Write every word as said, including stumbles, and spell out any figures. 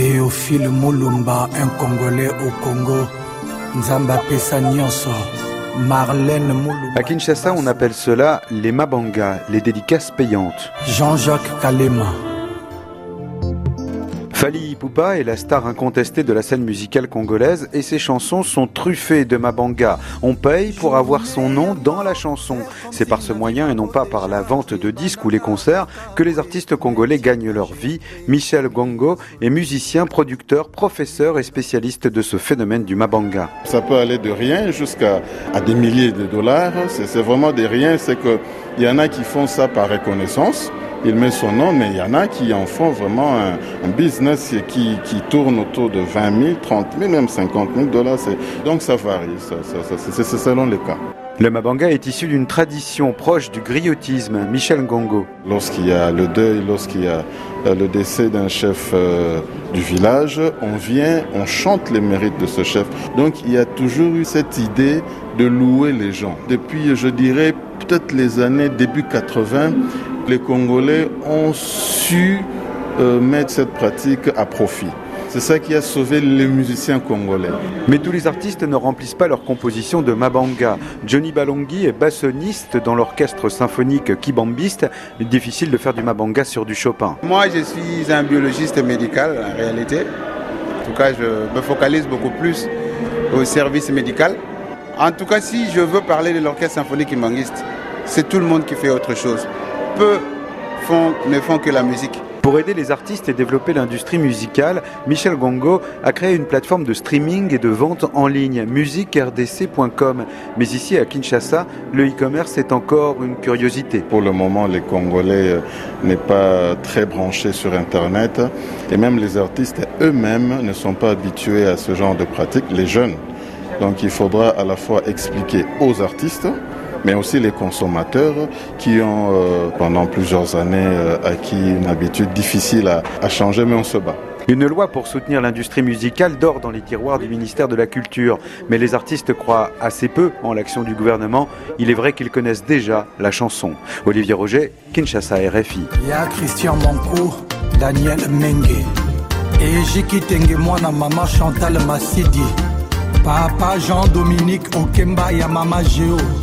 Théophile Moulumba, un Congolais au Congo. Nzamba Pesa Nyonso. Marlène Moulumba. À Kinshasa, on appelle cela les mabanga, les dédicaces payantes. Jean-Jacques Kalema. Fally Ipupa est la star incontestée de la scène musicale congolaise et ses chansons sont truffées de mabanga. On paye pour avoir son nom dans la chanson. C'est par ce moyen et non pas par la vente de disques ou les concerts que les artistes congolais gagnent leur vie. Michel Gongo est musicien, producteur, professeur et spécialiste de ce phénomène du mabanga. Ça peut aller de rien jusqu'à à des milliers de dollars. C'est, c'est vraiment des rien. C'est que il y en a qui font ça par reconnaissance. Il met son nom, mais il y en a qui en font vraiment un, un business qui, qui tourne autour de vingt mille, trente mille, même cinquante mille dollars. C'est, donc ça varie, ça, ça, ça, c'est, c'est selon les cas. Le mabanga est issu d'une tradition proche du griotisme. Michel Gongo. Lorsqu'il y a le deuil, lorsqu'il y a le décès d'un chef euh, du village, on vient, on chante les mérites de ce chef. Donc il y a toujours eu cette idée de louer les gens. Depuis, je dirais, peut-être les années début quatre-vingts, les Congolais ont su euh, mettre cette pratique à profit. C'est ça qui a sauvé les musiciens congolais. Mais tous les artistes ne remplissent pas leur composition de mabanga. Johnny Balongi est bassoniste dans l'orchestre symphonique kibambiste. Il est difficile de faire du mabanga sur du Chopin. Moi, je suis un biologiste médical en réalité. En tout cas, je me focalise beaucoup plus au service médical. En tout cas, si je veux parler de l'orchestre symphonique kibambiste, c'est tout le monde qui fait autre chose. Peu font, ne font que la musique. Pour aider les artistes et développer l'industrie musicale, Michel Gongo a créé une plateforme de streaming et de vente en ligne, musique r d c point com. Mais ici, à Kinshasa, le e-commerce est encore une curiosité. Pour le moment, les Congolais n'est pas très branchés sur Internet. Et même les artistes eux-mêmes ne sont pas habitués à ce genre de pratique, les jeunes. Donc il faudra à la fois expliquer aux artistes, mais aussi les consommateurs qui ont euh, pendant plusieurs années euh, acquis une habitude difficile à, à changer, mais on se bat. Une loi pour soutenir l'industrie musicale dort dans les tiroirs du ministère de la Culture. Mais les artistes croient assez peu en l'action du gouvernement. Il est vrai qu'ils connaissent déjà la chanson. Olivier Roger, Kinshasa, R F I. Il y a Christian Mancourt, Daniel Mengue. Et Jiki Tenge, moi, maman Chantal Massidi. Papa Jean-Dominique Okemba, ya Mama Géo.